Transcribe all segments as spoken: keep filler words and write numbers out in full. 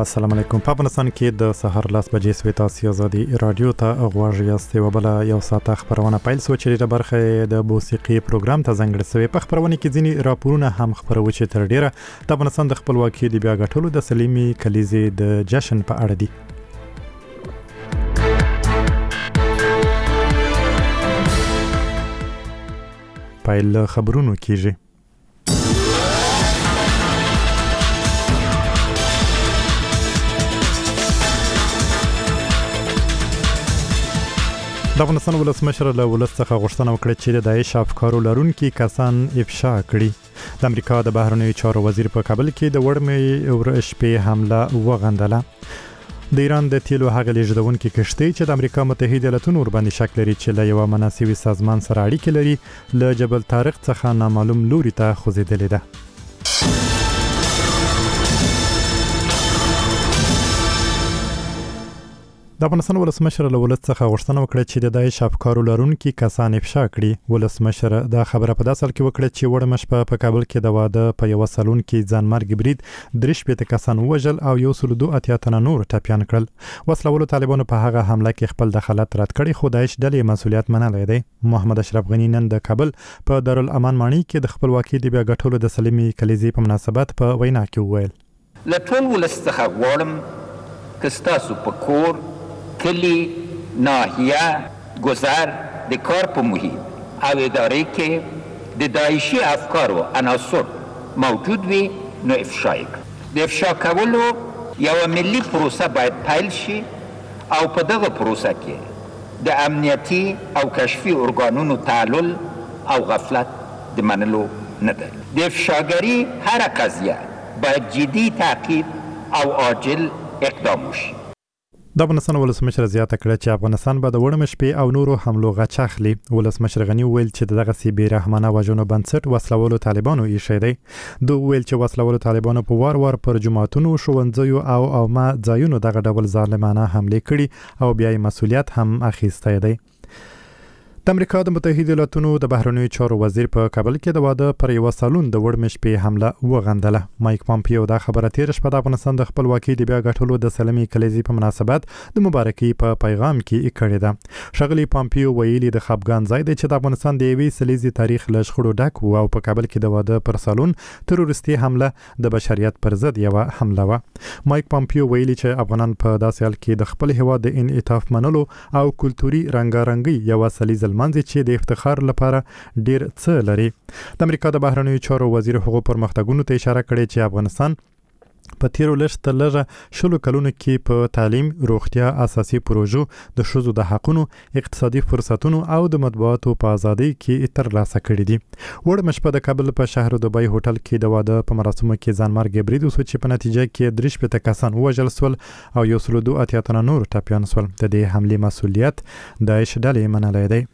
السلام علیکم. په افغانستان کې د سحر لاس بجې سوي تاسو ازادي رادیو ته غواړی یاست او بل یو ساعت خبرونه پیل سو چې د برخه د موسیقي پروګرام ته ځانګړی سوي. په خبرونه کې ځینی راپورونه هم خبرو چې تر ډیره د افغانستان د خپلواکۍ د بیا غټلو د سلیمي کلیزې د جشن په اړه دي. پیل خبرونو کېږي. د افغانستان ولسمشر له ولس څخه غوښتنه وکړه چې د داعش افکارو لرونکي کسان افشا کړي. د امریکا د بهرنیو چارو وزیر په کابل کې د وړمې ورشپې حمله وغندله. د ایران د تیلو هغه لیږدونکي کشتۍ چې د امریکا متحده ایالاتونو ورباندې شک لري چې له یو مناسبي سازمان سره اړیکې لري له جبل طارق څخه نامعلوم لوري ته خوځېدلې ده. د افغانستان ولسمشر له ولس څخه غوښتنه وکړه چې د داعش افکارو لرونکي کسان افشا کړي. ولسمشر دا خبره په داسې حال کې وکړه چې وړمه شپه په کابل کې د واده په یو سالون کې ځانمرګ برید درې شپېته کسان وژل او یو سل دوه اتیا تنه نور ټپیان کړل. وسلوالو طالبانو په هغه حمله کې خپل دخالت رد کړی خو داعش ډلې مسؤلیت منلی دی. محمد اشرف غنی نن د کابل په دارالامان ماڼۍ کې د خپلواکۍ د بیا غټلو د سلیمي کلیزې په مناسبت په وینا کې وویل: له ټول ولس څخه غواړم که ستاسو په کور، کلی، ناحیه، گذر د کار په محیط او اداره کې د داعشي افکار و عناصر موجود وي نو افشا کړئ. د افشا کولو یوه ملي پروسه باید پیل شي او په دغه پروسه کې د امنیتي او کشفي ارګانونو تعلل او غفلت د منلو نه ده. د افشاګري هر قضیه باید جدي تعقیب او عاجل اقدام وشي. د افغانستان ولسمشر زیاته کړه چې افغانستان به د وړمه شپې او نورو حملو غچ اخلي. ولسمشر غنی ویل چې دغه سی بې رحمانه وژنو بنسټ وسلوالو طالبانو ایښی دی. دوی ویل چې وسلوالو طالبانو په وار وار پر جماعتونو، ښوونځیو او عامه ځایونو دغه ډول ظالمانه حملې کړي او بیا یې مسؤلیت هم اخیستی دی. د امریکا د متحده ایالاتونو د بهرنیو چارو وزیر په کابل کې د واده پر یو سالون د وړمې شپې حمله وغندله. مایک پامپیو دا خبره تیر شپه د افغانستان د خپلواکۍ د بیا غټلو د سلیمي کلیزې په مناسبت د مبارکۍ په پیغام کې کړې ده. ښاغلي پامپیو ویلي د خپګان ځای دی چې د افغانستان د یوې سلیزې تاریخ له شخړو ډک و او په کابل کې د واده پر سالون تروریستي حمله د بشریت پر ضد یوه حمله وه. مایک پامپیو ویلي چې افغانان په داسې حال کې د خپل هیواد د انعطاف منلو او کلتوري رنګارنګي یوه سلیزه منځ چې د افتخار لپاره ډیر څه لري. د امریکا د بهرنیو چارو وزیر هغو پرمختګونو ته اشاره کړې چې افغانستان په تیرو لږ تر لږه شلو کلونو کې په تعلیم، روغتیا، اساسي پروژو، د ښځو د حقونو، اقتصادي فرصتونو او د مطبوعاتو په ازادۍ کې ترلاسه کړي دي. وړمه شپه د کابل په شهر دوبۍ هوټل کې د واده په مراسمو کې ځانمرګ برید وشو چې په نتیجه کې درې شپېته کسان ووژل شول او یو سل دوه اتیا تنه نور ټپیان شول. د دې حملې مسؤلیت داعش ډلې منلی دی.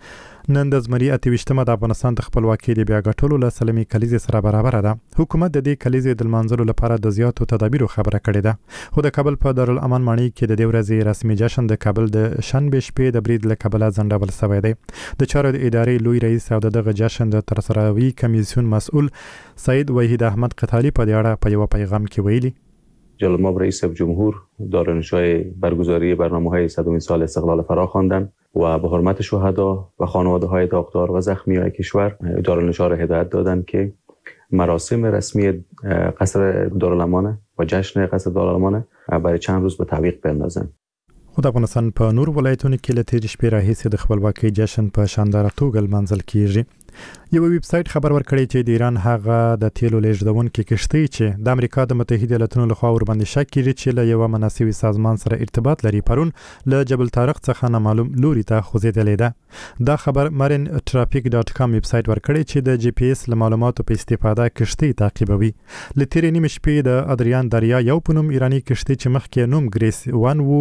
نن د زمري اته ویشتمه د افغانستان د خپلواکۍ د بیا غټلو له سلیمي کلیزې سره برابر ده. حکومت د دې کلیزې د لمانځلو لپاره د زیاتو تدابیرو خبره کړې ده. خو د کابل په دارالامان ماڼۍ کې د دې ورځې رسمي جشن د کابل د شنبې شپې د برید له کبله ځنډول شوی دی. د چارو د ادارې لوی رئیس او د دغه جشن د ترسروي کمیسیون مسئول سید وحید احمد قتالی په دې اړه په یو پیغام کې ویلي: جلال رئیس جمهور دارالانشای برگزاری برنامه‌های صدمین سال استقلال فرا خواندند و به حرمت شهدا و خانواده‌های داغدار و زخمیان کشور دارالانشا را هدایت دادند که مراسم رسمی قصر دارالامان و جشن قصر دارالامان برای چند روز به تعویق بندازند. خو د افغانستان په نور ولایتونو کې له تېرې شپې راهیسې د خپلواکۍ جشن په شانداره توګه لمانځل کیږي. یو ویب سایټ خبر ورکړی چې د ایران هغه د تیلو لیږدونکي کشتۍ چې د امریکا د متحده ایالاتونو لخوا ورباندې شک کیږي چې له یو مناسبي سازمان سره ارتباط لري پرون له جبل طارق څخه نامعلوم لوري ته خوځېدلې ده. دا خبر مرن ټرافیک ډاټ کام ویب سایټ ورکړی چې د جی پی اس له معلوماتو په استفاده کشتۍ تعقیبوي. له تیرې نیمې شپې د ادریان دریا یو په نوم ایراني کشتۍ چې مخکې نوم ګریس وان وو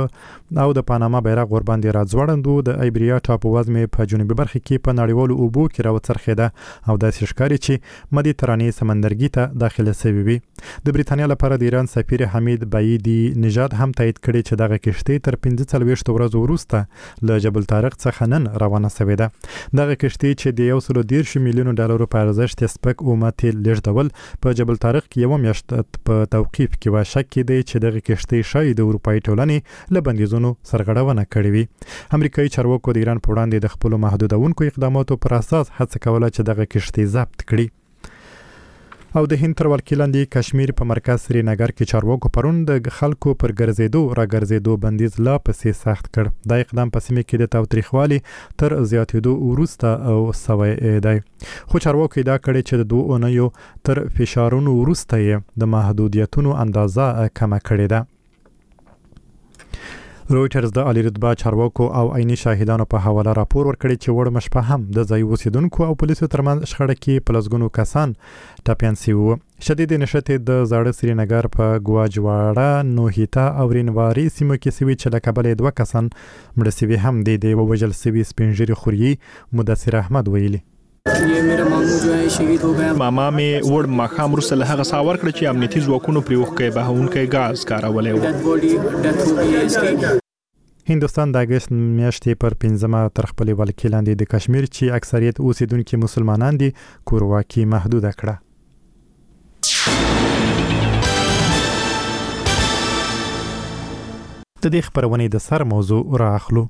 په او د پاناما بیرغ ورباندې راځوړندو د ایبریا ټاپو وزمې په جنوبي برخه کې په نړیوالو اوبو کې راوڅرخېده او داسې ښکاري چې مدیترانې سمندرګي ته داخله شوې وي. د بریتانیا لپاره د ایران سفیر حمید بعیدی نژاد هم تایید کړی چې دغه کشتۍ تر پنځه څلوېښت ورځو وروسته له جبل طارق څخه نن روانه شوې ده. دغه کشتۍ چې د یو سل دېرش میلیونو ډالرو په ارزښت یې سپک اومه تیل لیږدول په جبل طارق کې یوه میاشت په توقیف کې وه. شک دی چې دغه کشتۍ ښایي د اروپایي ټولنې له بندیزونو سرغړونه کړې وي. امریکایي چارواکو د ایران په وړاندې د خپلو محدودونکو اقداماتو پر اساس هڅه کوله چې دغه کشتۍ ضبط کړي. او د هند تر ولکې لاندې کشمیر په مرکز سرینګر کې چارواکو پرون د خلکو پر ګرځېدو را ګرځېدو بندیز لا پسې سخت کړ. دا اقدام په سیمه کې د تاوتریخوالي تر زیاتېدو وروسته او سوی دی. خو چارواکو ادعا کړې چې د دوه اونیو تر فشارونو وروسته یې د محدودیتونو اندازه کمه کړې ده. رویټرز د عالی رتبه چارواکو او عیني شاهدانو په حواله راپور ورکړی چې وړ مشپه هم د ځای اوسیدونکو او پولیسو ترمنځ شخړه کې په لسګونو کسان ټپیان شوي وو. شدید نښتې د زاړه سرینګر په ګواجواړه، نوهیتا او رینواري سیمو کې شوي چې له کبله دوه کسان مړه شوي هم دي. د ووژل شوي سپین ږیري خوريي مدثر احمد ویلي ماما مې وړ ماښام وروسته له هغه ساه ورکړه چې امنیتي ځواکونو پرې اوښکی بهونکی ګاز کارولی و. هندوستان د اګست میاشتې پر پنځمه تر خپلې ولکې لاندې د کشمیر چې اکثریت اوسیدونکي مسلمانان دي کورواکي محدوده کړه. د دې خبرونې د سر موضوع راخلو.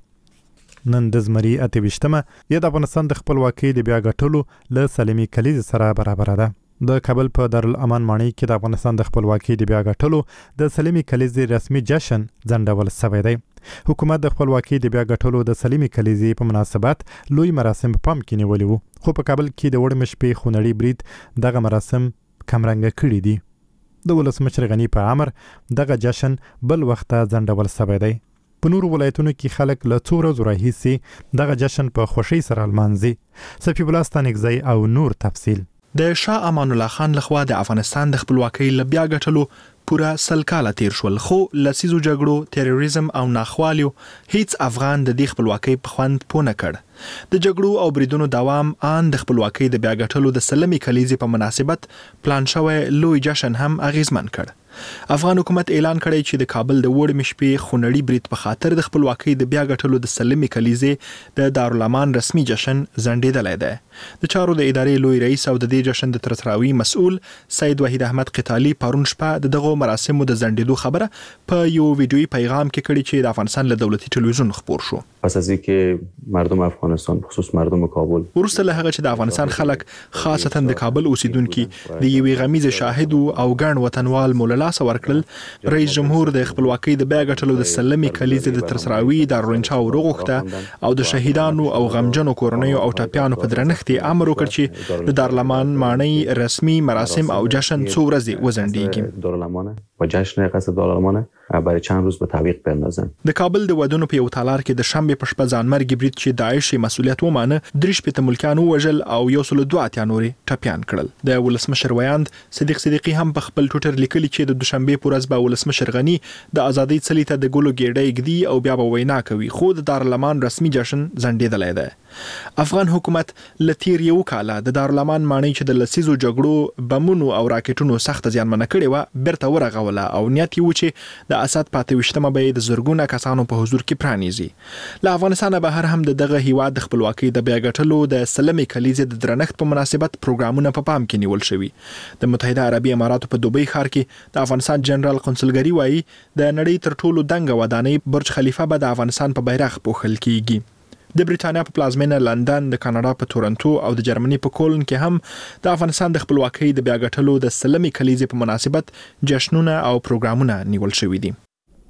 نن د زمري اته ویشتمه یا د افغانستان د خپلواکۍ د بیا ګټلو له سلمي کلیز سره برابر ده. د کابل په دارالامان ماڼۍ کې د افغانستان د خپلواکۍ د بیا ګټلو د سلمي کلیزې رسمي جشن ځنډول شوی دی. حکومت د خپلواکۍ د بیا ګټلو د سلمي کلیزې په مناسبت لوی مراسم په پام کې نیولي وو، خو په کابل کې د وړ مشپې خونړي برید دغه مراسم کمرنګه کړي دي. د ولسمشر غني په امر دغه جشن بل وخت ځنډول شوی دی. په نورو ولایتونو کې خلک له څو ورځو راهیسې دغه جشن په خوښۍ سره لمانځي. صفي الله ستانکزی او نور تفصیل. د شاه امان الله خان لخوا د افغانستان د خپلواکۍ له بیا ګټلو پوره سل کاله تیر شول، خو لسیزو جګړو، تروریزم او ناخوالیو هیڅ افغان د دې خپلواکۍ په خوند پوه نه کړ. د جګړو او بریدونو دوام ان د خپلواکۍ د بیا ګټلو د سلمي کلیزې په مناسبت پلان شوی لوی جشن هم اغیزمن کړ. افغان حکومت اعلان کړی چې د کابل د وړ مشپې خونړي برید په خاطر د خپلواکۍ د بیا ګټلو د سلمي کلیزې د دارالامان رسمي جشن ځنډېدلی دی. د چارو د ادارې لوی رئیس او د دې جشن د ترسراوي مسؤل سید وحید احمد قتالي پرون شپه د دغو مراسمو د ځنډېدو خبره په یو ویډیویي پیغام کې کړي چې د افغانستان له دولتي ټلویزیون خپور شو. پس از اینکه مردم افغانستان خصوص مردم کابل ورسته له هغه چې د افغانستان خلک خاصتا د کابل اوسیدونکي د یوې غمیزه شاهد او ګڼ وطنوال مولا ورکړل، رئیس جمهور د خپلواکۍ د بیا ګټلو د سلمي کلیزې د ترسراوي دارالانشا وروغوښته او د شهیدانو او غمجنو کورنیو او ټپیانو په درنښت امر وکړ چې د دارالامان ماڼۍ رسمي مراسم او جشن څو ورځې وځنډیږي. دارالامان و جشن قصد دارالامان برای چند روز به تعویق بندازن. د کابل د ودونو په یو تالار کې د شنبه په شپه ځانمرګي برید چې داعش مسؤلیت ومانه درې شپېته ملکیان ووژل او یو سل دوه اتیا نورې ټپیان کړل. د ولسمشر ویاند صدیق صدیقي هم په خپل ټویټر لیکلي چې د دوشنبه په ورځ به ولسمشر غني د ازادۍ څلي ته د ګلو ګېډۍ ږدي او بیا به وینا کوي، خو د دارالامان رسمي جشن ځنډېدلی دی. افغان حکومت له تیر یو کاله د دارالامان ماڼۍ چې د لسیزو جګړو، بمونو او راکټونو سخت زیانمنه کړې وه بیرته ورغوله او نیت یې و چې د اسد په اته ویشتمه به یې د زرګونه کسانو په حضور کې پرانیزي. له افغانستانه بهر هم د دغه هیواد د خپلواکۍ د بیا ګټلو د سلمي کلیزې د درنښت په مناسبت پروګرامونه په پام کې نیول شوي. د متحده عربي اماراتو په دوبۍ ښار کې د افغانستان جنرال قونسلګري وایي د نړۍ تر ټولو دنګه ودانۍ برج خلیفه به د افغانستان په بیرغ پوښل کیږي. د بریټانیا په پلازمینه لندن، د کاناډا په تورنټو او د جرمني په کولن کې هم د افغانستان د خپلواکۍ د بیا ګټلو د سلمي کلیزې په مناسبت جشنونه او پروګرامونه نیول شوي دي.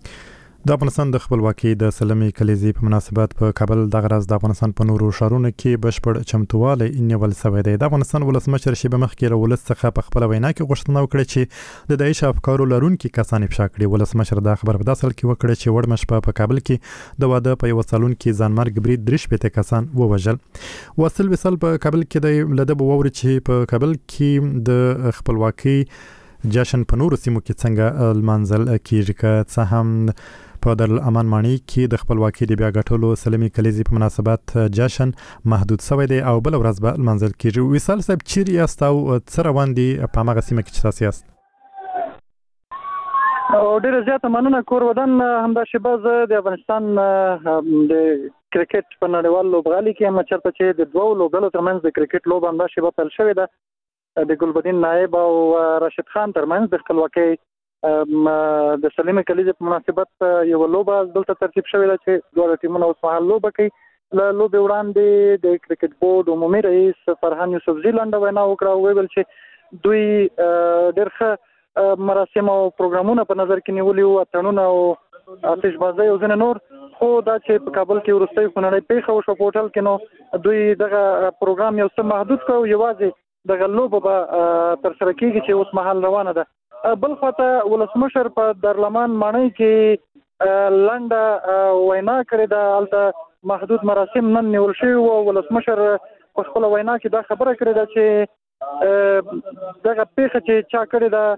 د افغانستان د خپلواکۍ د سلمي کلیزې په مناسبت په کابل دغه ورځ د افغانستان په نورو ښارونو کې بشپړ چمتووالی نیول شوی دی. د افغانستان ولسمشر شیبه مخکې له ولس څخه په خپله وینا کې غوښتنه وکړه چې د داعش افکارو لرونکي کسان افشا کړي. ولسمشر دا خبر په داسې حال کې وکړه چې وړمه شپه په کابل کې د واده په یوه سالون کې ځانمرګ برید درې شپېته کسان ووژل. واصل وصل په کابل کې د له ده به واوري چې په کابل کې د خپلواکۍ جشن په نورو سیمو کې څنګه لمانځل کیږي. که څه هم په دارالامان ماڼۍ کې د خپلواکۍ د بیا ګټلو سلمي کلیزې په مناسبت جشن محدود شوی دی او بل ورځ به لمانځل کیږي. وصال صاحب چیرې یاست او څه روان دي په هغه سیمه کې چې تاسو یاست؟ او ډېر زیات مننه. کور ودان همدا شباز د افغانستان د کرکټ په نړیوال لوبغالي کې هم چرته چې د دوو لوبغالو ترمنځ د کرکټ لوب همدا شبا پیل شوې ده د ګلبدین نایب او راشد خان ترمنځ د خپلواکۍ د سلمي کلیزې په مناسبت یو لوبه دلته ترتیب شوې ده چې دواړه ټیمونه اوس مهال لوبه کوي. له لوبې وړاندې د کرکټ بورډ عمومي رئیس فرهان یوسفزي لنډه وینا وکړه او ویل چې دوی ډېر ښه مراسم او پروګرامونه په نظر کې نیولي وو، اتڼونه او آتشبازۍ او ځینې نور، خو دا چې په کابل کې وروستۍ خونړۍ پیښه وشوه په هوټل کې نو دوی دغه پروګرام یو څه محدود کړ او یوازې دغه لوبه به ترسره کېږي چې اوس مهال روانه ده. بل خواته ولسمشر په دارالامان ماڼۍ کې لنډه وینا کړې ده، هلته محدود مراسم نن نیول شوي وو. ولسمشر په خپله وینا کې دا خبره کړې ده چې دغه پیښه چې چا کړې ده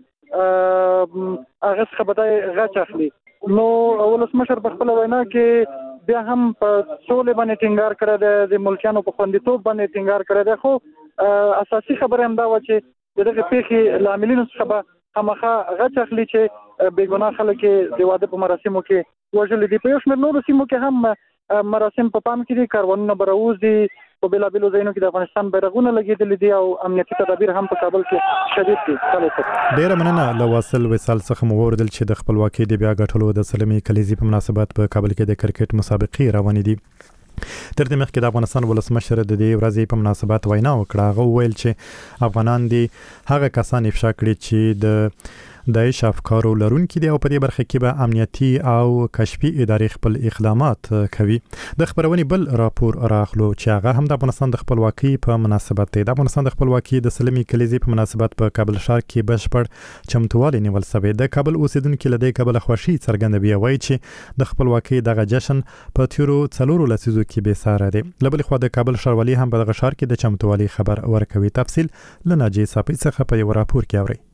هغه څخه به دی غچ اخلي. نو ولسمشر په خپله وینا کې بیا هم په سولې باندې ټینګار کړی دی، د ملکیانو په خوندیتوب باندې ټینګار کړی دی، خو اساسي خبره هم دا وه چې د دغې پیښې له عاملینو څخه به خامخا غچ اخلي چې بې ګناه خلک یې د واده په مراسمو کې وژلي دي. په یو شمېر نورو سیمو کې هم مراسم په پام کې دي، کاروانونه به راوځي، په بېلابېلو ځایونو کې د افغانستان بیرغونه لګېدلي دي او امنیتي تدابیر هم په کابل کې شدید دي. ډېره مننه. له واصل وصال څخه مو واورېدل چې د خپلواکۍ د بیا ګټلو د سلمي کلیزې په مناسبت په کابل کې د کرکټ مسابقې روانې دي. تر دې مخکې د افغانستان ولسمشر د دې ورځې په مناسبت وینا وکړه. هغه وویل چې افغانان دي هغه کسان افشا کړي چې د داعش افکارو لرونکي دي او په دې برخه کې به امنیتي او کشفي ادارې خپل اقدامات کوي. د خبرونې بل راپور راغلو چې هغه هم د افغانستان د خپلواکۍ په مناسبت دی. د افغانستان د خپلواکۍ د سلمي کلیزې په مناسبت په کابل ښار کې بشپړ چمتووالی نیول شوی. د کابل اوسیدونکي له دې کبله خوښي څرګندوي، وایي چې د خپلواکۍ دغه جشن په تیرو څلورو لسیزو کې بې ساره دی. له بلې خوا د کابل ښاروالي هم په دغه ښار کې د چمتووالي خبر ورکوي. تفصیل له ناجیې صافي څخه په یو راپور کې اورئ.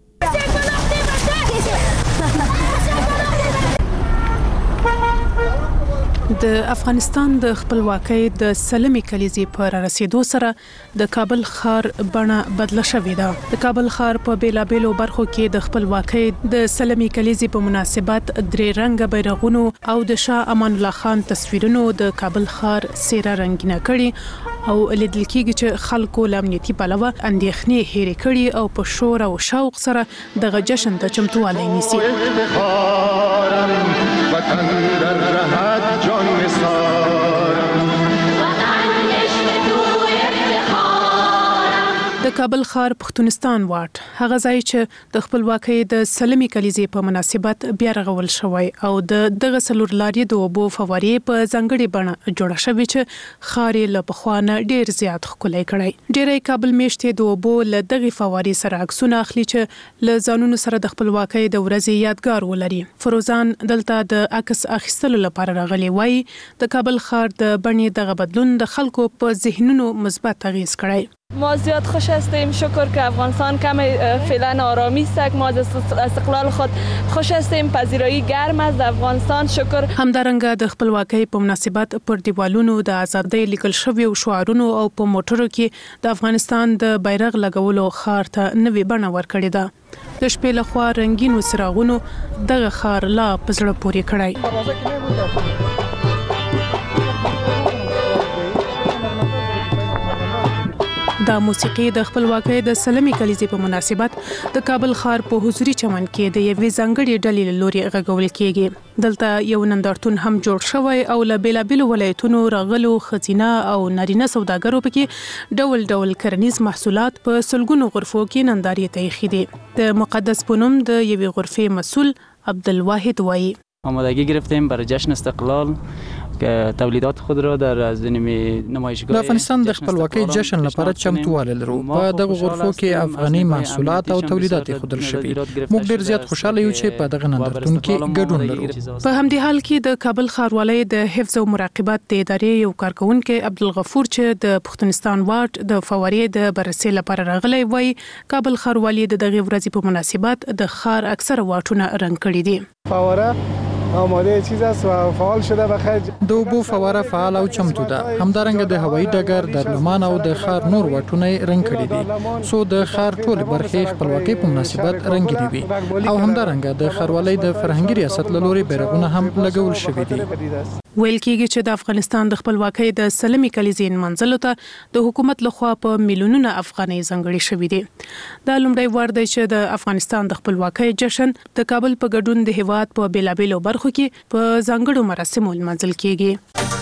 د افغانستان د خپلواکۍ د سلمي کلیزې په رسیدو سره د کابل ښار بڼه بدله شوې ده. د کابل ښار په بیلابېلو برخو کې د خپلواکۍ د سلمي کلیزې په مناسبت درې رنګه بیرغونو او د شاه امان الله خان تصویرونو د کابل ښار څېره رنګینه کړي او لیدل کېږي چې خلکو له امنیتي پلوه اندېښنې هېرې کړي او په شور او شوق سره دغه جشن ته چمتووالی نیسي. د کابل ښار پښتونستان واټ هغه ځای چې د خپلواکۍ د سلمي کلیزې په مناسبت بیا رغول شوی او د دغه څلور لارې د اوبو فوارې په ځانګړې بڼه جوړه شوې چې ښار یې له پخوا نه ډېر زیات ښکلی کړی. ډېری کابل میشتې د اوبو له دغې فوارې سره عکسونه اخلي چې له ځانونو سره د خپلواکۍ د ورځې یادګار ولري. فروزان دلته د عکس اخیستلو لپاره راغلی، وایي د کابل ښار د بڼې دغه بدلون د خلکو په ذهنونو مثبت اغیز کړی. ما زیاد خوش هستیم، شکر که افغانستان کم فعلا آرامی است، ما از استقلال خود خوش هستیم، پذیرایی گرم است افغانستان. شکر. همدارنګه د خپلواکۍ په مناسبت پر دیوالونو د ازادۍ لیکل شوی او شعارونو او په موټرو کې د افغانستان د بیرغ لګولو ښار ته نوې بڼه ورکړې ده. د شپې لخوا رنګینو څراغونو دغه ښار لا په زړه پورې کړی. د موسیقي د خپلواکۍ د سلمي کلیزې په مناسبت د کابل ښار په حضوري چمن کې د یوې ځانګړې ډلې له لوري غږول کېږي. دلته یو نندارتون هم جوړ شوی او له بیلابېلو ولایتونو راغلو ښځینه او نارینه سوداګرو پکې ډول ډول کرنیز محصولات په سلګونو غرفو کې نندارې ته ایښي دي. د مقدس په نوم د یوې غرفې مسؤل عبدالواحد وایي آمادگی گرفتیم برای جشن استقلال که تولیدات خود را در از نمایشگاه د افغانستان د خپلواکۍ جشن لپاره چمتووالی لرو. په دغه غرفو کې افغاني محصولات او تولیدات ښودل شوي. موږ ډېر زیات خوشاله یو چې په دغه نندارتون کې ګډون لرو. په همدې حال کې د کابل ښاروالۍ د حفظ او مراقبت د ادارې یو کارکونکي عبدالغفور چې د پښتونستان واټ د فوارې د بررسۍ لپاره راغلی، وایي کابل ښاروالۍ د دغه ورځې په مناسبت د ښار اکثره واټونه رنګ کړي دي. فواره آماده چیز است و فعال شده بخیر. د اوبو فواره فعال او چمتو ده. همدارنګه د هوایي ډګر د لومان او د ښار نور واټونه رنګ کړي دي. سو د ښار ټول برخې خپلواکۍ په مناسبت رنګینې وي او همدارنګه د ښاروالۍ د فرهنګي ریاست له لوري بیرغونه هم لګول شوي دي. ویل کېږي چې د افغانستان د خپلواکۍ د سلمي کلیزې منځلو ته د حکومت لخوا په میلیونونو افغانۍ ځانګړي شوي دي. دا لومړی وار دی چې د افغانستان د خپلواکۍ جشن د کابل په ګډون د هیواد په بیلابیلو برخو کې په ځانګړو مراسمو لمانځل کېږي.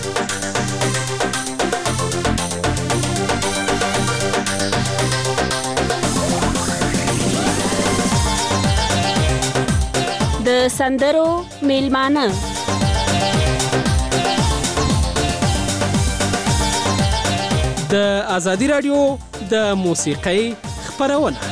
د سندرو میلمانه د ازادي رادیو د موسیقۍ خبرونه.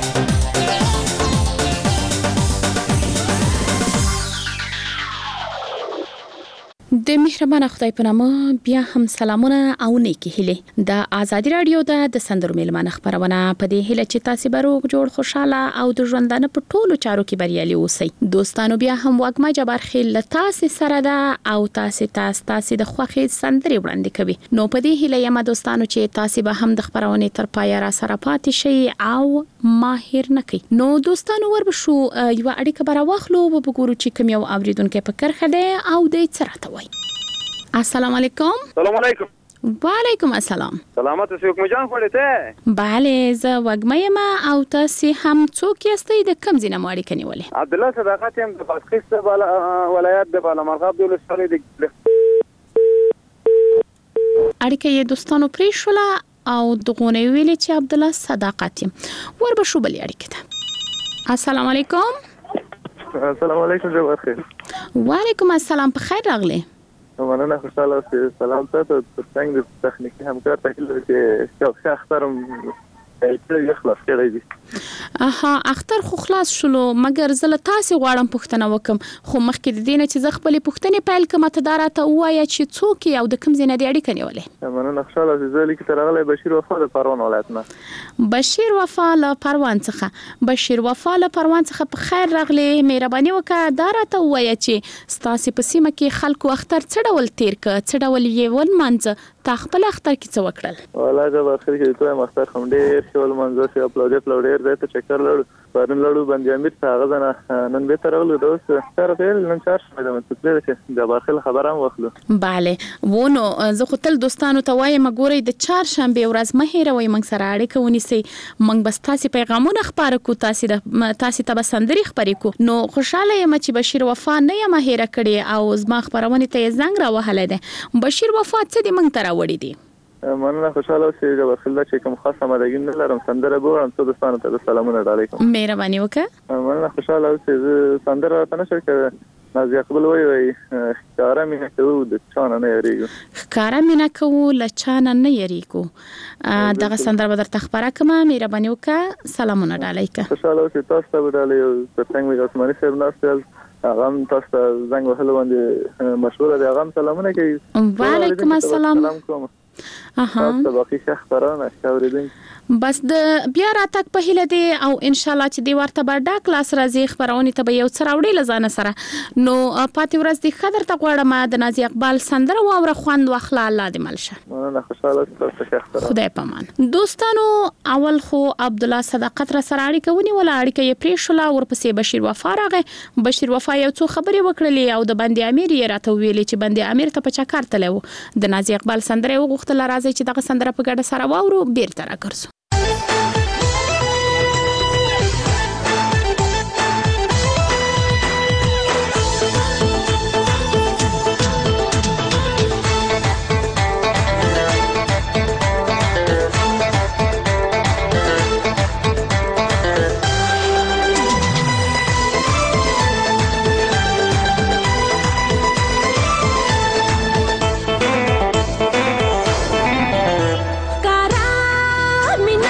د مهربان خدای په نامه بیا هم سلامونه او نیکی هیله. د ازادي رادیو د سندرو میلمانه خبرونه په دې هیله چې تاسو به روغ جوړ خوشاله او د ژوندانه په ټولو چارو کې بریالي اوسئ. دوستانو بیا هم وګما جبار خیل تاسو سره ده او تاسو تاسو تاسو د خوخي سندري وړاندې کوي. نو په دې هیله یم دوستانو چې تاسو به هم د خبرونه تر پای را سره پاتې شئ او ماهر نکئ. نو دوستانو ور بشو یو اړیکه برا واخلو به وګورو چې کوم یو اوریدونکو په کرخه ده او د چرته وای. السلام علیکم. سلام علیکم. وعلیکم السلام. سلامت اوسئ حکم جان خورته. bale زه وګمې ما او تاسو هم څوک یاستئ د کم ځینه ماړی کني ولې؟ عبد الله صداقت هم د باسخیس ولایت د بالامرغاب د ولسوالۍ د اړیکه یې دوستانو پرې شوله او دغونه ویلې چې عبد الله صداقت ور به شو بلې اړیکه ده. السلام علیکم. السلام علیکم جواب خیر. وعلیکم السلام په خیر راغلی. مننه خوشاله اوسئ. سلام تاسو ته څنګه د تخنیکی همکار ته چې ښه اخترم یې خلاص کړی دي. اها اختر خو خلاص شلو مګر زله تاسو غواړم پښتنه وکم خو مخکې د دینه چې زه خپل پښتنې پایل کوم ته دارته وایا چې څوک یو د کم زینه دی اړیکه نیولې. مننه خوشاله اوسئ. زه لیک تر غلې بشیر وفا د پروان ولایت نه. بشیر وفا له پروان څخه بشیر وفا له پروان څخه په خیر راغلی. مهرباني وکړه دارته وایا چې ستاسو په سیمه کې خلکو اختر څه ډول تیر ک څه ډول یې ول منځ تا خپل اختر کې څه وکړل؟ والله دا اخر کې ته مختار خم ډیر شول منځ چې اپلوډ اپلوډ ډیر دی ته چکر لړ پرن لړو باندې امیر څنګه غزنه نن به تر غلو دوست سره پیل نن چار شپه د متکلر چې د باخل خبره هم واخلو. bale ونه زه خو تل دوستانو ته وایم ګورئ د چار شنبه ورځ مهیره وای موږ سره اړیکه ونیسي موږ بس تاسو پیغامونه خبره کو تاسو د تاسو ته بسندري خبرې کو. نو خوشاله یم چې بشیر وفا نه یم مهیره کړي او زما خبرونه ته زنګ را وهله ده. بشیر وفا څه دی موږ ته راوړي دي؟ مننه خوشاله اوسئ. د وسیله چې کوم خاصه مدګین نه لرم سندره ګورم څو دوستانو ته سلامونه علیکم. مهرباني وکړه. مننه خوشاله اوسئ. سندره ته نشه کړه نازي خپل وای وای ښکارا مینه کوو د چانه نه یریګو ښکارا مینه کوو ل چانه نه یریګو دغه سندره به درته خبره کوم. مهرباني وکړه. سلامونه علیکم. خوشاله اوسئ. تاسو ته ډالې ترڅنګ مې عثماني صاحب ناستل هغه تاسو ته زنګ وهلو باندې مشوره دی. هغه سلامونه کوي. وعلیکم السلام. سلام کوم. اها تاسو باقي ښه خبرونه شاوریدئ. بس د بیا راتک په هله دی او ان شاء الله چې دی ورته به ډا کلاس راځي خبرونه ته به یو څه راوړي لزانه سره. نو پاتې ورځ دی خبر ته غواړم د نازي اقبال سندره واوره خوند واخلا الله دې ملشه. مننه خوشاله تاسو ښه خبره. خدای پامان. دوستانو اول خو عبد الله صداقت را سره اړیکه ونی ولا اړیکه یې پرې شولا ورپسې بشیر وفا راغی. بشیر وفا یو څو خبرې وکړلې او د بندي امیر یې راته ویلې چې بندي امیر ته په چکر تلو د نازي اقبال سندره وغوښتل راځي چې دغه سندره په ګډه سره واورو بیرته راګرځو. Kara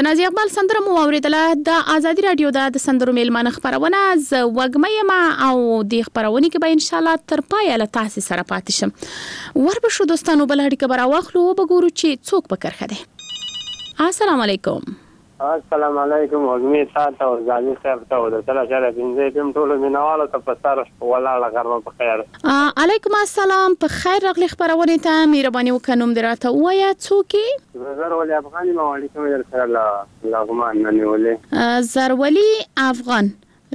د نازي اقبال سندره مو اوریدله. د ازادي رادیو د سندرو میلمانه خبرونه ز وګمې ما او د خبرونه کې به ان شاء الله تر پای له تاسو سره پاتې شم. وربشو دوستانو بل هډی خبر واخلو وګورو چې څوک په کرخه ده. السلام علیکم. السلام علیکم. وګمې تاسو او ځاني صاحب ته د سره سره بنځې تم ټول مینواله ته په سره ولاړه غرمه په خیر. علیکم السلام. په خیر راغلی خبرونه ته مهرباني وکړم دراته وایا څوک؟ زرولي افغاني مو علیکم در سره لغمان نه نیولې. زرولي افغان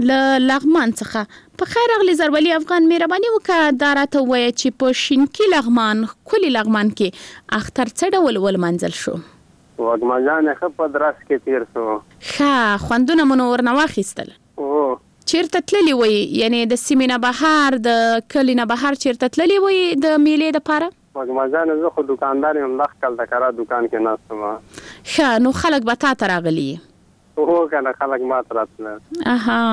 ل لغمان څخه په خیر راغلی زرولي افغان مهرباني وکړه دراته وایا چې په شینکی لغمان کلی لغمان کې اختر څه ډول ول منزل شو؟ وګمجان خپ په دراس کې تیر شو. ښه خوندونه مونږ ورنه واخیستل. او چیرته تللی وای یعنی د سیمینه بهار د کلینه بهار چیرته تللی وای د میلې د پاره؟ وګمجان زه خو دکاندار یم لخ کل د کرا دکان کې ناستم. ښه نو خلک به تا ته راغلي؟ او کنه خلک ما ته راتله. اها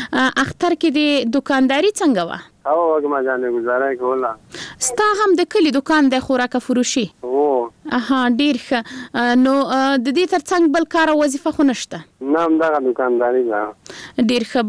اختر کې د دکانداری څنګه و؟ او وګمجان گزاره کوله. ستا هم د کلی دکان د خوراک فروشي؟ او اها ډیر ښه. نو د دې ترڅنګ بل کار او وظیفه خو نشته؟ نه هم دغه دکانداري ده. ډیر ښه.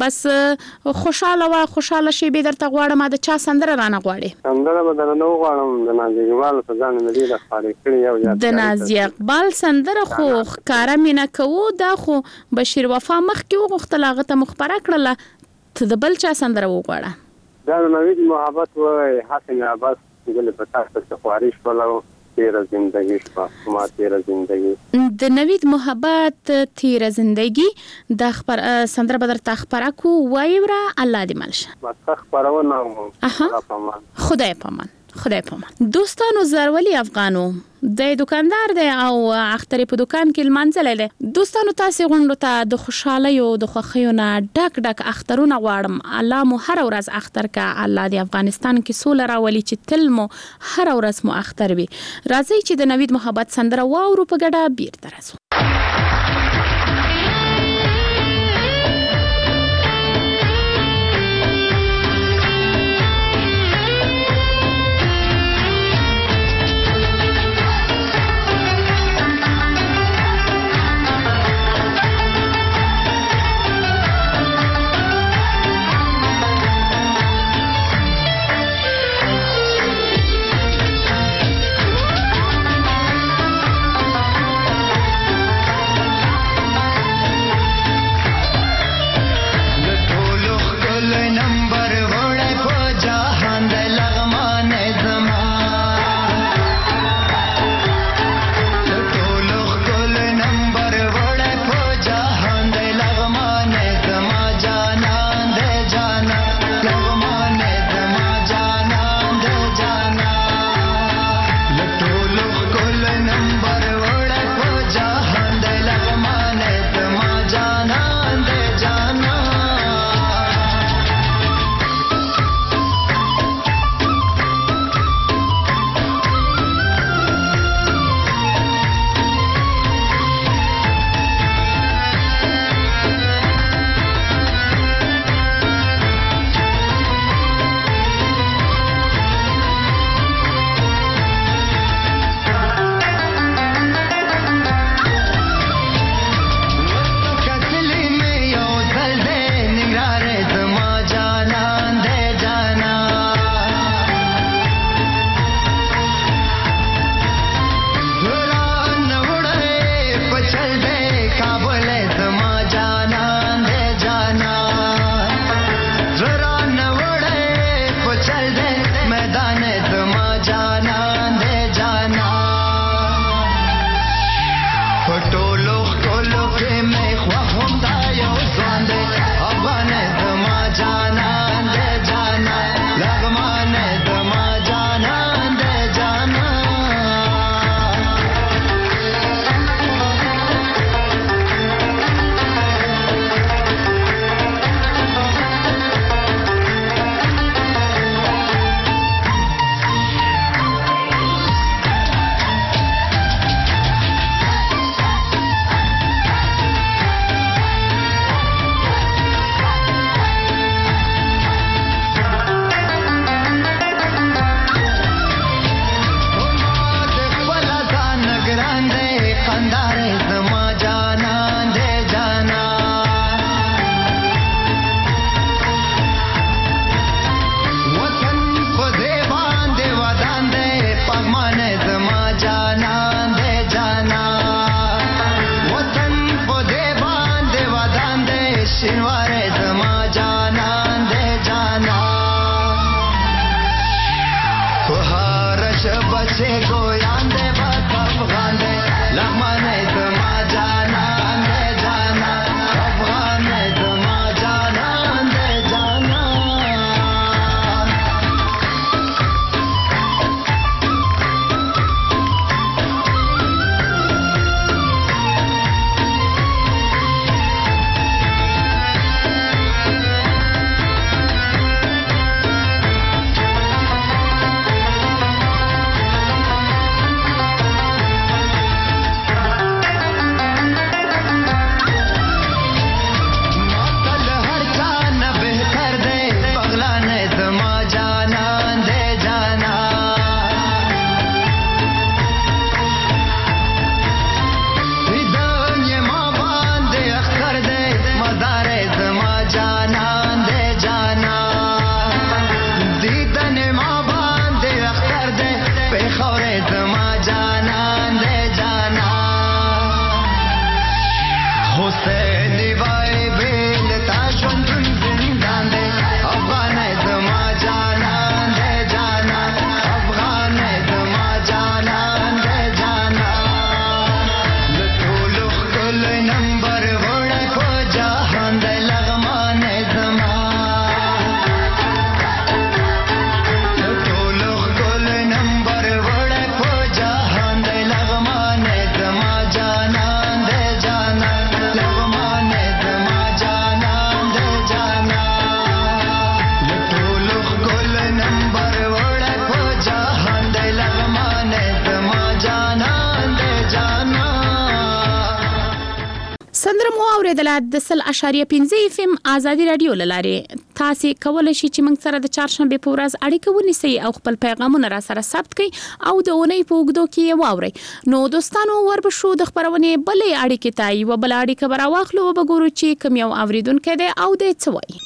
بس خوشاله وا خوشاله شي به درته غواړم د چا سندره رانه غواړي؟ سندره به درنه نو غواړم د نازي اقبال په ځان مې لري خاري کړی یو یاد. د نازي اقبال سندره خو ښکارا مینه کوو دا خو بشیر وفا مخ کې وغوښتل هغه ته مخبره کړله ته د بل چا سندره وغواړه؟ دا نوید محبت وای حسن عباس ګل پتا څه خواریش ولو تیره زندگی شپه ما تیره زندگی د نوید محبت تیره زندگی د خبر سندره بدر تخبره کو وایورا الله دې ملشه بس خبرونه مو خدای پامان خدای پامان. دوستانو زرولي افغانو د دکاندار دی او اختر په دکان کې المنزل دی. دوستانو تاسو غونډو ته د خوشاله یو د خوخیو نه ډک ډک اخترونه غواړم. الله مو هر ورځ اختر کا. الله د افغانستان کې سول راولي چې تل مو هر ورځ مو اختر وي. راځي چې د نوید محبت سندره واورو په ګډه بیرته راځو. د سل اشاریه پنځه اف ام ازادي رادیو لاره تاسو کولای شئ چې موږ سره د چهارشنبه په ورځ اړیکه ونیسئ او خپل پیغامونه را سره ثبت کړئ او د اونۍ په اوږدو کې واورئ. نو دوستانو وربشو د خبرونې بلې اړیکې ته یو بل اړیکه براواخلو او وګورو چې کوم یو اوریدونکو دی او د څه وایي.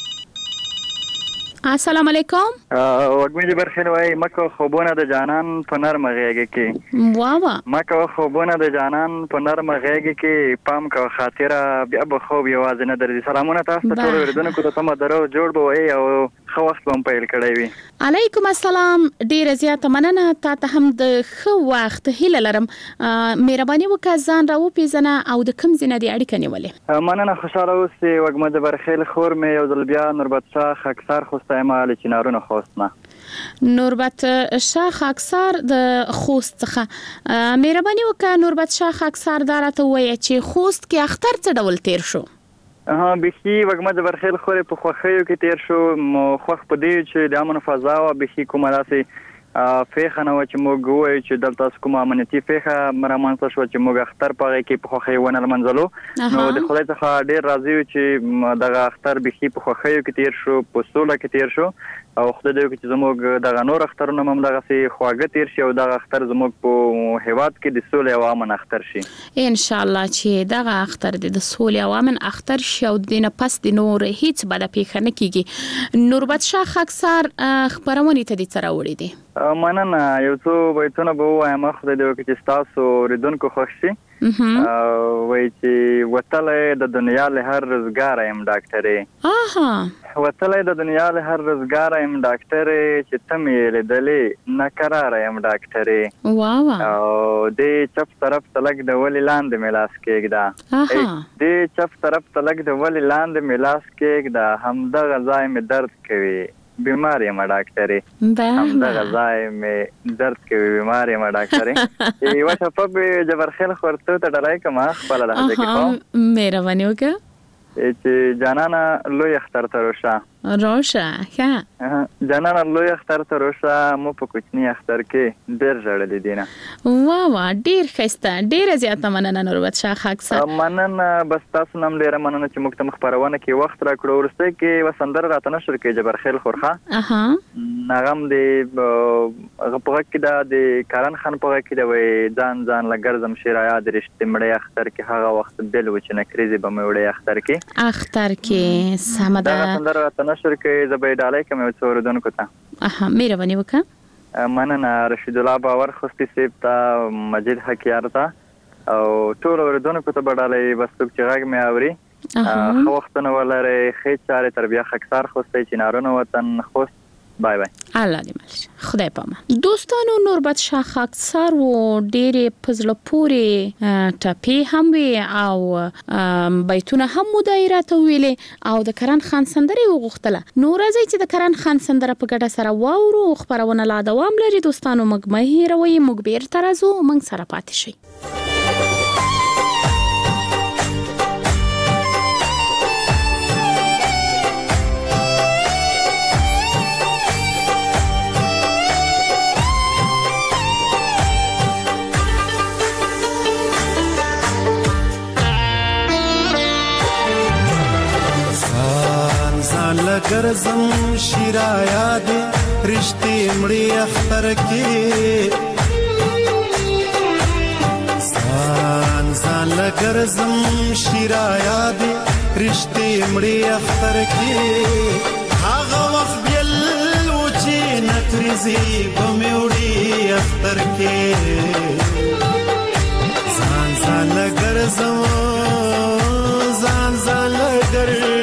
السلام علیکم. وګمې دې برخه وای مکه خوبونه د جانان په نرمه غېږ کې. وا وا. مکه خوبونه د جانان په نرمه غېږ کې پام کو خاطره بیا به خوب یوازې نه درځي. سلامونه تاسو ته ټول ورودونکو ته تمه درو جوړ به وای او خو وخت هم پیل کړی وي. علیکم السلام. ډیر زیات مننه تاسو هم د خو وخت هیله لرم. مهرباني وکړه ځان راو پیژنه او د کوم ځای نه دی اړیکه نیولې. مننه خوشاله اوسئ. وګمې د برخیل خور مې یو ځل بیا نوربت شاه اکثر خوسته مال چنارونه خوستنه. نوربت شاه اکثر د خوست څخه مهرباني وکړه نوربت شاه اکثر دراته وایي چې خوست کې اختر څه ډول تیر شو؟ ها بخي وګمه د برخیل خورې په خوخیو کې تیر شو. مو خوخ په دې چې د امن فضا او بخي کومه داسې فیخه نه و چې موږ وایو چې دلته کومه امنیتي فیخه مرامنځته شو چې موږ اختر پغه کې په خوخي ونه لمنځلو. نو د خدای څخه ډیر راضي چې دغه اختر بخي په خوخیو کې تیر شو په سوله کې تیر شو او خدای دې چې زموږ دغه نور اخترونه هم دغه سي خواږه تیر شي او دغه اختر زموږ په هیواد کې د سولې او امن اختر شي ان شاء الله. چې دغه اختر د سولې او امن اختر شي او دینه پس د نور هیڅ بل پیښه نه کیږي. نوربت شاه اکثر خبرونه ته دي تر وړي دي. مننه. یو څو بیتونه به وایم خدای دې وکړي چې تاسو ریدونکو خوښ شي. وای چې وتلې د دنیا له هر روزګار ایم ډاکټرې. اها وتلې د دنیا له هر روزګار ایم ډاکټرې چې تم یې لیدلې ناقرار ایم ډاکټرې. واو او دې چپ طرف تلک د ولې لاندې ملاس کېږدا. دې چپ طرف تلک د ولې لاندې ملاس کېږدا. همدغه ځای مې درد کوي بیمار یم ډاکټرې. همدغه ځای مې درد کوي بیمار یم ډاکټرې. یو شپه به جبرخیل خورته ته ډلای کما خپل لحظه کې کوم مهرباني وکړه چې جانانا لوی اختر ته روشه روشه ښه جانانا لوی اختر ته روشه مو په کوچنی اختر کې ډیر ژړل دي نه. وا وا ډیر ښایسته. ډیر زیاته مننه نوربت شاه اکثر. مننه. بس تاسو نم ډیر مننه چې موږ ته خبرونه کې وخت راکړو. ورسته کې وسندر راته نشر کې جبرخیل خورخه. اها نغم دې غپغه کې دا د کارن خان په کې دا وې ځان ځان لګرزم شرایا د رښتې مړی اختر کې هغه وخت دل و چې نکریزي به مې وړي اختر کې اختر کې سمده دا سندره راته نشر کې زبې ډالای کوم څو ردونکو ته. اها مهرباني وکړه. مننه. رشید الله باور خوستي سیب ته مجید حکیار ته او ټول ردونکو ته بډالای بس څوک چې غږ مې اوري خو وختونه ولري خې چاره تربیه خکسار خوستي چې نارونه وطن خوست بای بای. الله دې مل خدای پامان. دوستانو نوربت شاه خاکسار و ډېرې پزله پورې ټاپې هم وي او بیتونه هم مدایره ته ویلې او د کرن خان سندره وغوښتله. نو راځي چې د کرن خان سندره په ګډه سره واورو. خبرونه لا دوام لري دوستانو. موږ مه هېروئ، موږ بیرته راځو، موږ سره پاتې شئ. لګرزم شیرا یاد رشتي مړی اختر کې ځان ځان لګرزم شیرا یاد رشتي مړی اختر کې هغه وخت بل و چې نکرزي بموړي اختر کې ځان ځان لګرزم ځان ځان لګرزم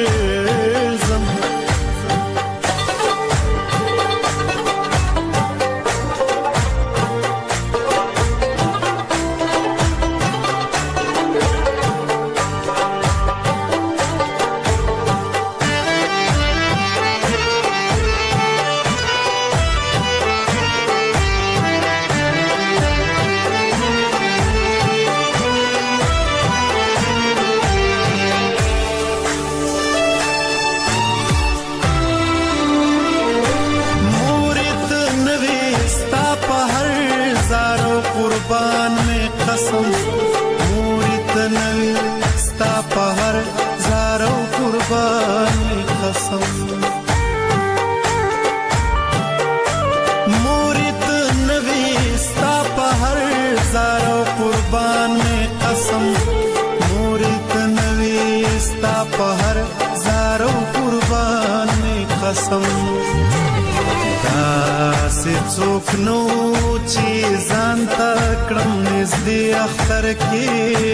څوک نو چې ځان تکړم نږدې اختر کې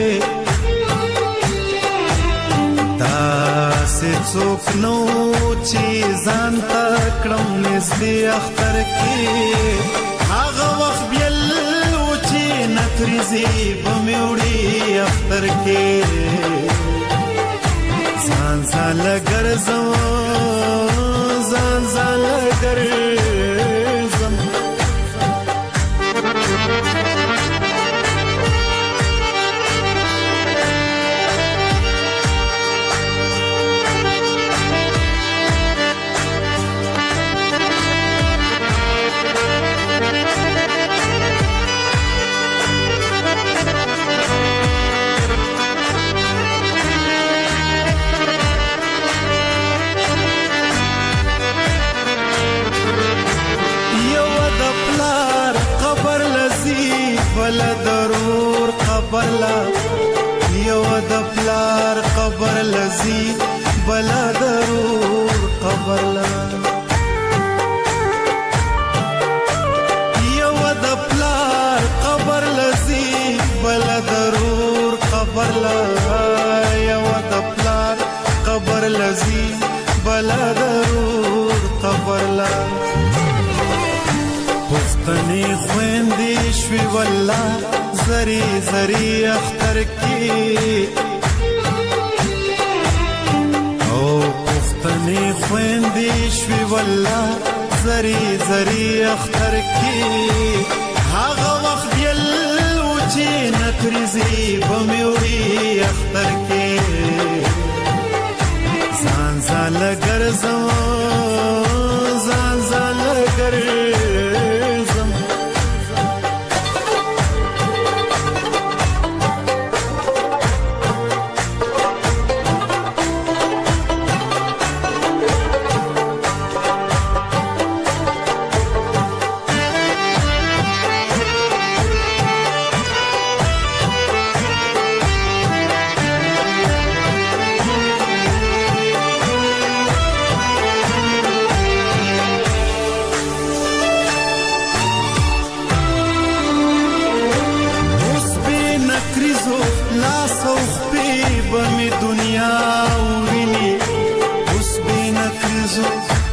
داسې څوک نو چې ځان تکړم نږدې اختر کې هغه وخت بل و چې نکرزي بموړي اختر کې ځان ځان لګرزم ځان ځان لګرزم بلا ضرور قبر لا یو د پلار قبر لذي بلا ضرور قبر لا یو د پلار قبر لذي بلا ضرور قبر لا یو د پلار قبر لذي بلا ضرور قبر لا پښتني خويندې شوي والله زري زري اختر کې او پښتني خويندې شوي والله زري زري اختر کې هغه وخت یل و چې نکرزي بموړي اختر کې ځان ځان لګرزم ځان ځان لګرزم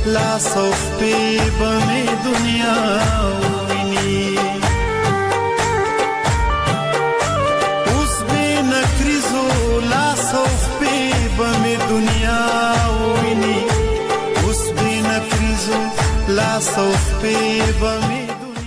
لاس او خپې به مې دنیا وویني اوس بې نکریزو لاس او خپې به مې دنیا وویني اوس بې نکریزو لاس او خپې به مې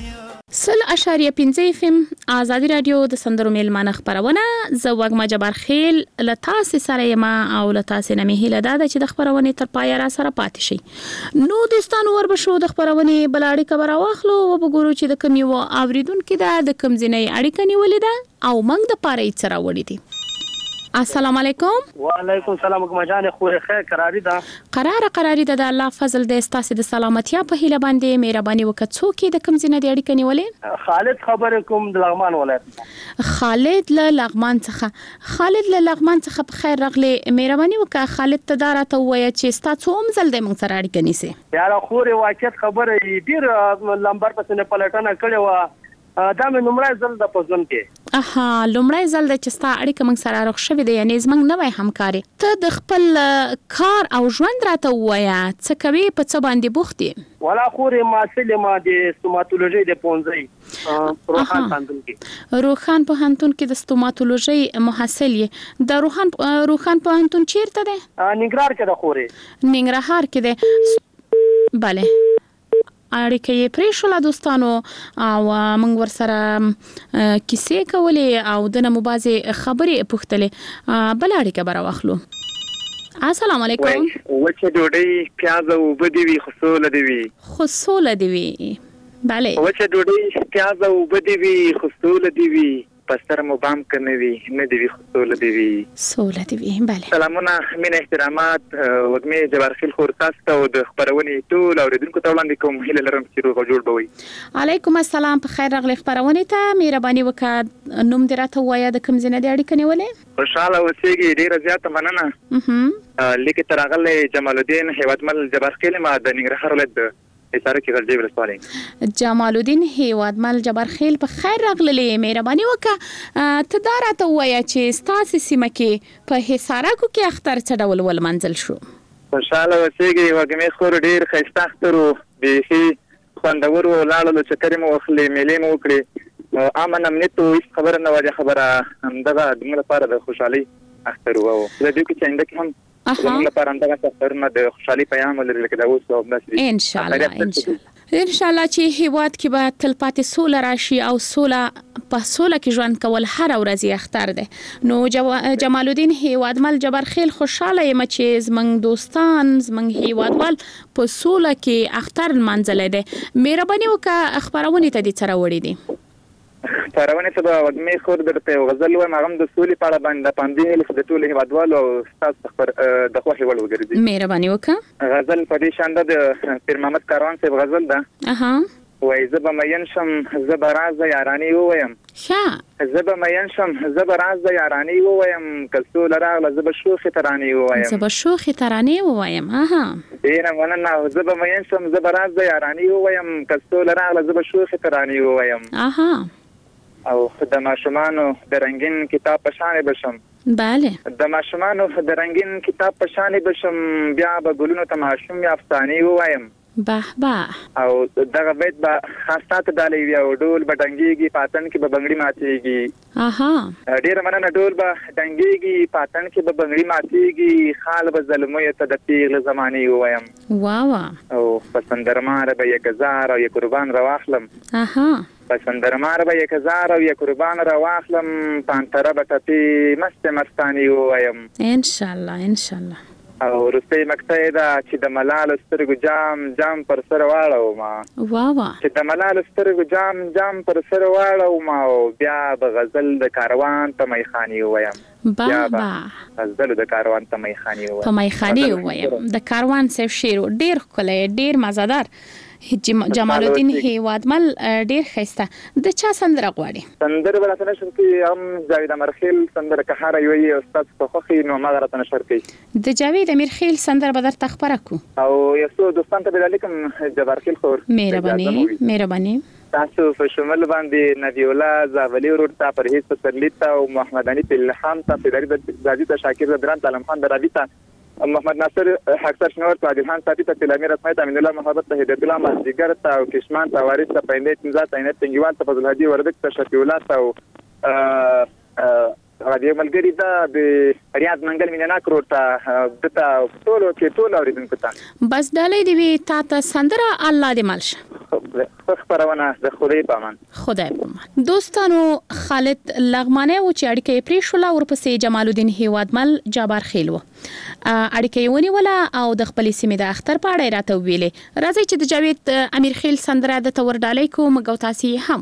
سل اشاریه پنځه اف ام آزادی رادیو د سندرو میلمانه خبرونه زه وګما جبار خیل لتاسې سره یما او لتاسې نمې هله دا چې د خبرونه تر پای را سره پاتې شي نو دوستانو ور بشو د خبرونه بلاړی خبر واخلو او وګورو چې د کمی و اوریدونکو د کم ځنې اړیکه نیولې ده او موږ د پاره یې سره وړي دي السلام علیکم وعلیکم السلام کوم جان خو خیر قراری ده قرار قراری ده د الله فضل د استاسې د سلامتیا په هیله باندې مهرباني وکړو کې د کم زینه د اړیکه نیولې خالد خبر کوم د لغمان ولایت خالد له لغمان څخه خالد له لغمان څخه په خیر راغلی مهرباني وکړه خالد ته دا راته وایي چې ستاسو هم زل د موږ سره اړیکه نیسي یاره خوري واقعیت خبره ډیر لمبر پسنه پلټنه کړې و دا مې لومړی ځل د پوزن کې اها لومړی ځل د چستا اړیکه موږ سره راغ شوې ده یعنی زمنګ نوې همکاري ته د خپل کار او ژوند راته وایا څه کوي په څه باندې بوخت دي ولا خورې ماسل ما د ستوماتولوژي د پونځي روخان پانتون کې روخان په هانتون کې د ستوماتولوژي محصل یې د روخان روخان په هانتون چیرته ده ننګرهار کې ده خورې ننګرهار کې ده bale اړیکه یې پرې شو لا دوستانو او موږ ور سره کیسې کولې او د نمبازي خبرې پوښتلې بل اړیکه بر واخلو السلام علیکم وچه ډوډۍ پیاز او بدی وی خصوله دی وی خصوله دی وی bale وچه ډوډۍ پیاز او بدی وی خصوله دی وی پستر مو بام کنه وی نه دی خصوله دی وی سوله دی وی bale سلامونه مين احترامات وګمه جبار خیل خور تاسو ته د خبرونې ټول اوریدونکو ته وړاندې کوم هیله لرم چې روغ جوړ بوي علیکم السلام په خیر راغلی خبرونه ته مهرباني وکړه نوم دې راته وایا د کوم ځنه د اړیکه نیولې خوشاله اوسېږي ډیره زیاته مننه اها لیکه ترغله جمال الدین هیوادمل جبار خیل ما د ننګرهار ولایت اشاره کې غلطي ولسوالۍ جمال الدین هیوادمل جبار خیل په خیر راغلی مهرباني وکړه ته دا راته وایا چې ستاسو سیمه کې په حصارکو کې اختر څه ډول ول منزل شو خوشاله اوسېږي وګمه خور ډیر خسته اخترو به خوندور ولاړو چې کریم وخلې ملي مو وکړي امن امنیت او خبره نه وجه خبره همدغه دغه لپاره د خوشحالي اختر وو د دې کې څنګه کوم زموږ لپاره همدغه اخترونه د خوشحالي پیغام لري لکه دا اوس او بس ان شاء الله ان شاء الله ان شاء الله چې هیواد کې به تل پاتې سوله راشي او سوله په سوله کې ژوند کول هر ورځ اختر ده نو جو... جمال الدین هیوادمل جبر خیل خوشاله یم چې زمنګ دوستان زمنګ هیوادوال په سوله کې اختر منځل ده مهرباني وکړه خبرونه ته دې سره وړي دي خبرونه ته وګمه خور درته غزل و مغم د سولې پاړه باندې پاندې له د ټولې هیوادوالو او تاسو خبر د خوخي ول وګرځي مهرباني وکړه غزل په دې شان د پیر محمد کاروان صاحب غزل ده اها وای زب مین شم زب راز یارانی ویم ښه زب مین شم زب راز یارانی ویم کلسو لراغله زب شوخ ترانی ویم زب شوخ ترانی ویم اها دینه وننه زب مین شم زب راز یارانی ویم کلسو لراغله زب شوخ ترانی ویم اها او د ماشومانو د رنگین کتاب په شان بشم bale د ماشومانو د رنگین کتاب په شان بشم بیا به ګلونو ته ماشوم افسانې وایم به به او دغه بیت به خاصات دالي وی او ډول بټنګيږي پاتن کې به بنگړي ماتيږي اها ډیر مننه ډول به ډنګيږي پاتن کې به بنگړي ماتيږي خال به ظلمي ته د پیغله زمانه وایم واو او پسندرمار به یک هزار او یک قربان رواخلم اها پسندرمار به یک هزار او یک قربان رواخلم پانتره به تپی مست مستانی وایم ان شاء الله ان شاء الله او رسته مکته دا چې د ملال سترګو جام جام پر سر واړو ما واو چې د ملال سترګو جام جام پر سر واړو ما او بیا به غزل د کاروان ته میخانی وایم با با غزل د کاروان ته میخانی وایم په میخانی وایم د کاروان سیف شیر ډیر کله ډیر مزدار جمال الدین هیوادمل ډیر خسته د چا سندره غواړي سندره ولا څنګه چې هم جاوید امرخیل سندره که هر یو یو استاد په خوخي نو ما غره نشر کوي د جاوید امرخیل سندره به در تخبره کو او یسو دوستان ته بلالیکم جبارخیل خور مهرباني مهرباني تاسو په شمال باندې نبی الله زاولی ورور ته پرهیز پسرلیتا او محمد علي په الهام ته په دغه د ځاځي ته شاکر دران عالم خان درابطه محمد ناصر حقسر شنور ته عادل خان صافي ته تلامي رسمي ته امین الله محبت ته هدایت الله مازدیګر ته او کشمان ته وارث ته پیندې تنزا ته عینت تنګیوان ته فضل هدی وردک ته شفیع الله ته غادي ملګری ته د ریاض منګل مینا کروړ ته دته ټول کې ټول اوریدونکو ته بس ډالۍ دی وی تا ته سندره الله دې مالشه خبرونه د خدای په امان خدای په امان دوستانو خالد لغمانه و چې اړیکې پرې شولا ورپسې جمال الدین هیوادمل جابر خیلو اړیکې ونی ولا او د خپل سیمې د اختر په اړه راته ویلې راځي چې د جاوید امیر خیل سندره د تور ډالۍ کوم غوتاسي هم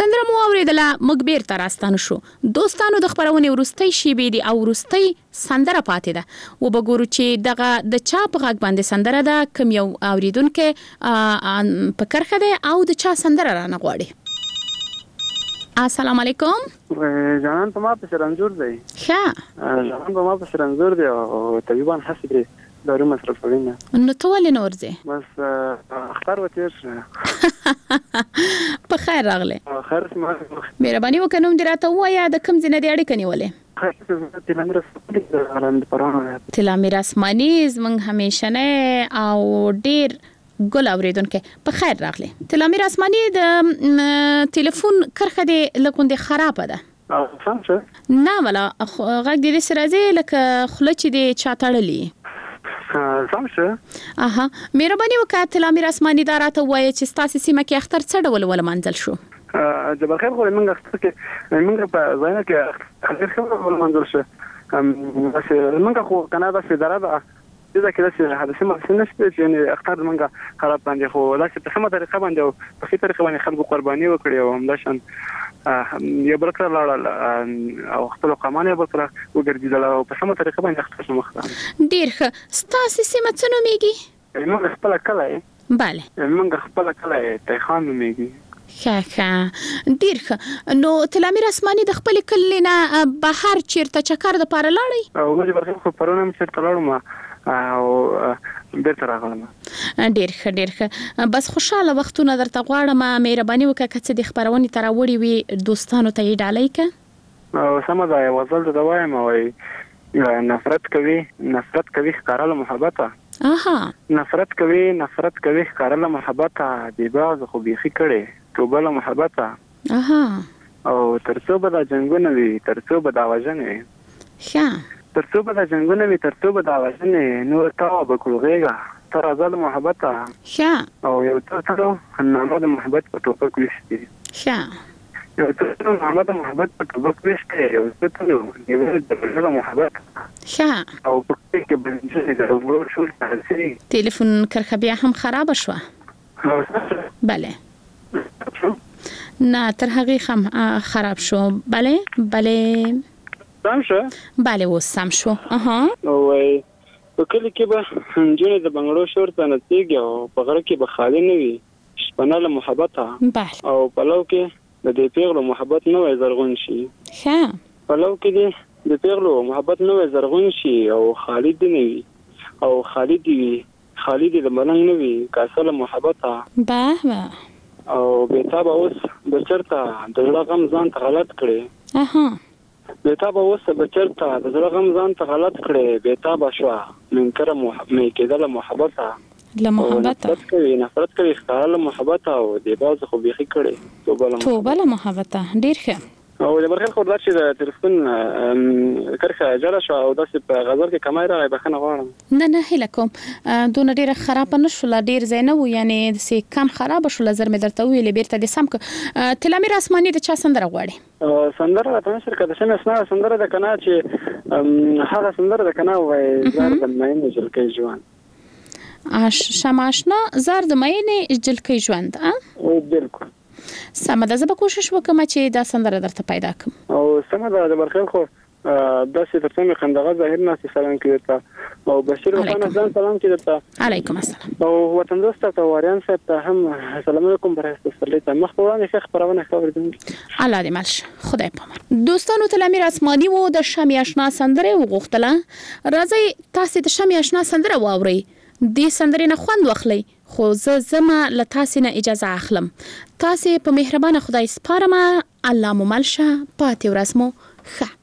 سندره مو اوریدله موږ بیرته راستانه شو. دوستانو د خبرونې ورستۍ شیبې دي او ورستۍ سندره پاتې ده. و بګورو چې دغه د چا په غږ باندې سندره ده، کوم یو اوریدونکو په کرخه ده او د چا سندره رانه غواړي. السلام علیکم. جانان په ما په رنځور دی. ښه جانان په ما په رنځور دی او طبيبان هڅه کوي دارو مصرفوي نه. نو ته ولې نه ورځې؟ بس اختر وتیر په خیر راغله. خیر سم. مهرباني وکړه نوم دې راته ووایه، د کوم ځای نه دې اړیکه نیولې؟ تلامیر اسماني زمونږ همیشنه او ډیر ګل اوریدونکو په خیر راغله. تلامیر اسماني د ټلیفون کرخه دې لکوندې خراب ده. څنګه؟ نه ولا غږ دې سره زی لکه خلچ دې چاتړلې. څنګه؟ اها مهرباني وکړه تلامیر اسماني دا راته وایي چې ستاسو سیمه کې اختر څه ډول ول منځل شو؟ جبل خیر خو موږ اختر کې موږ په ځای کې اختر خبر ول منځل شو. بس موږ خو کنه بس اداره ده دا کې چې حادثه ما نشته چې اختر موږ خراب باندې خو لکه په سمه طریقه باندې او په ښه طریقه باندې خلکو قرباني وکړي او همدا شان یو برکر لاړ او خپل قوانین برکر وګرځیدل او په سمه طریقه باندې اختر مخته. ډیر ښه. ستاسو سیمه څه نومیږي؟ موږ خپل کله. bale موږ خپل کله ته خان نومیږي. ښه ښه ډیر ښه. نو تلامیر اسماني د خپل کلی نه بهر چیرته چکر د پاره لاړی؟ او موږ برخه خو پرونه هم چیرته لاړو او بیرته راغلم. ډیر ښه ډیر ښه. بس خوشاله وختونه درته غواړم. مهرباني وکړه که څه د خبرونې تر وړي وي دوستانو ته یې ډالۍ ک. او سم ده یو ځل د وایم او نفرت کوي نفرت کوي ښکارله محبت. اها نفرت کوي نفرت کوي ښکارله محبت دی باز خو بيخي کړي توبه له محبت. اها او ترڅو به د جنگونه وي ترڅو به د وژنې. ښه ترڅو به د جنگونه وي ترڅو به د وژنې نو تا به کولغېږه تر ازل محبت. ښه او یو څه نامه د محبت په ټوپک وشتي. ښه یو څه نامه د محبت په ټوپک وشتي یو څه یو د محبت. ښه او په کې باندې د ورور شو تاسي ټلیفون کرخه بیا هم خراب شو. bale نه تر هغه خم خراب شو. bale bale سم شو. bale و سم شو. اها او په کلی کې به جنې د بنگړو شور ته نتیږي او په غره کې به خالی نه وي شپنه له محبت. bale او پلو کې د دې پیغلو محبت نه وای زرغون شي. ښه پلو کې د پیغلو محبت نه وای زرغون شي او خالد نه وي او خالد وي خالد د ملنګ نه وي کاسله محبت. باه او بیتاب اوس بچرته د زړه غم ځان ته غلط کړي. اها بیتاب اوس بچرته د زړه غم ځان ته غلط کړي. بیتاب شو من کره محبت کېدل محبت له محبت نفرت کوي نفرت کوي ښکارله محبت او دی باز خو بيخي کړي توبه له توبه له محبت. ډیر ښه. او د برخه خو درشي د تلیفون کرخه جره شو او داسې په غزل کې کمای راغی بخنه غواړم. نه نه هله کوم دونه ډیره خراب نه شو ډیر زینو یعنی سي کم خراب شو لزر مې درته ویلې بیرته د سم ک تلامیر اسماني د چا سندره غواړي؟ سندره راته شرکت شنه اسنه سندره د کنا چې هغه سندره د کنا وای زار د مېن جلکې ژوند. اش شماشنا زار د مېن جلکې ژوند. ا او بالکل سمه ده. زه به کوشش وکم چې دا سندره درته پیدا کړم. او سمه ده د برخه خو داسې ترڅو مې خندغه ظاهر نه سلام کړی او بشیر خان ځان سلام کړی. علیکم السلام. او وطن دوست ته وریان صاحب ته هم السلام علیکم برحسته سلیته مخ وړاندې ښه خبرونه خبر دي. الله دې مالش خدای پامان. دوستانو تلامیر اسماني وو د شمع آشنا سندره وغوښتله. راځي تاسو د شمع آشنا سندره واورئ. دې سندرې نه خوند واخلئ خو زه زما له تاسو نه اجازه اخلم. تاسو په مهربانه خدای سپارم. الله مو ملشه پاتې ورځ مو ښه.